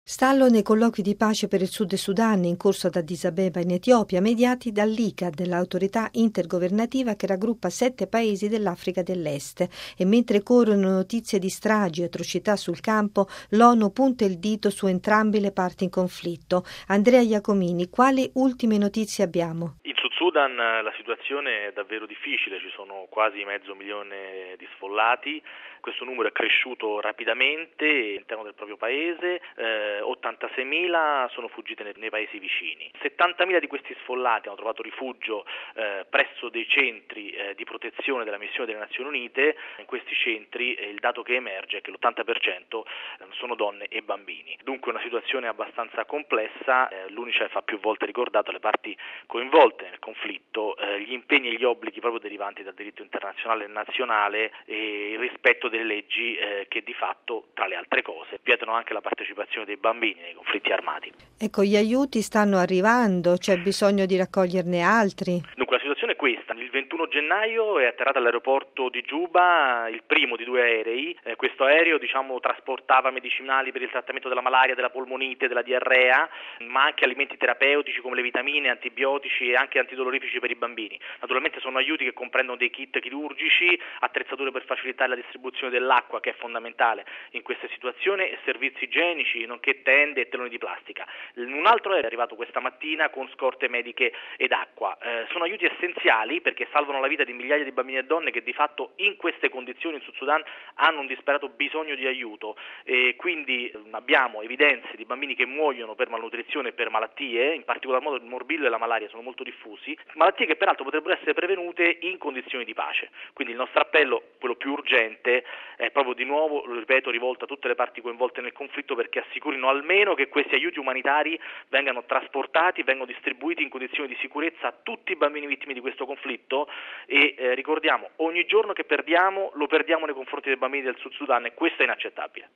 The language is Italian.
Stallo nei colloqui di pace per il Sud Sudan in corso ad Addis Abeba in Etiopia, mediati dall'IGAD, l'autorità intergovernativa che raggruppa 7 paesi dell'Africa dell'Est. E mentre corrono notizie di stragi e atrocità sul campo, l'ONU punta il dito su entrambe le parti in conflitto. Andrea Iacomini, quali ultime notizie abbiamo? In Sud Sudan la situazione è davvero difficile, ci sono quasi 500.000 di sfollati, questo numero è cresciuto rapidamente all'interno del proprio paese, 86.000 sono fuggiti nei paesi vicini, 70.000 di questi sfollati hanno trovato rifugio presso dei centri di protezione della missione delle Nazioni Unite. In questi centri il dato che emerge è che l'80% sono donne e bambini, dunque una situazione abbastanza complessa. L'UNICEF ha più volte ricordato alle parti coinvolte nel conflitto gli impegni e gli obblighi proprio derivanti dal diritto internazionale e nazionale e il rispetto delle leggi che di fatto, tra le altre cose, vietano anche la partecipazione dei bambini nei conflitti armati. Ecco, gli aiuti stanno arrivando, c'è bisogno di raccoglierne altri? Dunque la situazione è questa: il 21 gennaio è atterrato all'aeroporto di Giuba il primo di 2 aerei, questo aereo trasportava medicinali per il trattamento della malaria, della polmonite, della diarrea, ma anche alimenti terapeutici come le vitamine, antibiotici e anche antidolorifici per i bambini. Naturalmente sono aiuti che comprendono dei kit chirurgici, attrezzature per facilitare la distribuzione dell'acqua, che è fondamentale in queste situazioni, e servizi igienici, nonché tende e teloni di plastica. Un altro è arrivato questa mattina con scorte mediche ed acqua. Sono aiuti essenziali perché salvano la vita di migliaia di bambini e donne che di fatto in queste condizioni in Sud Sudan hanno un disperato bisogno di aiuto, e quindi abbiamo evidenze di bambini che muoiono per malnutrizione e per malattie, in particolar modo il morbillo e la malaria sono molto diffusi, malattie che peraltro potrebbero essere prevenute in condizioni di pace. Quindi il nostro appello, quello più urgente, è proprio di nuovo, lo ripeto, rivolto a tutte le parti coinvolte nel conflitto perché assicurino almeno che questi aiuti umanitari vengano trasportati, vengano distribuiti in condizioni di sicurezza a tutti i bambini vittime di questo conflitto. E ricordiamo, ogni giorno che perdiamo lo perdiamo nei confronti dei bambini del Sud Sudan, e questo è inaccettabile.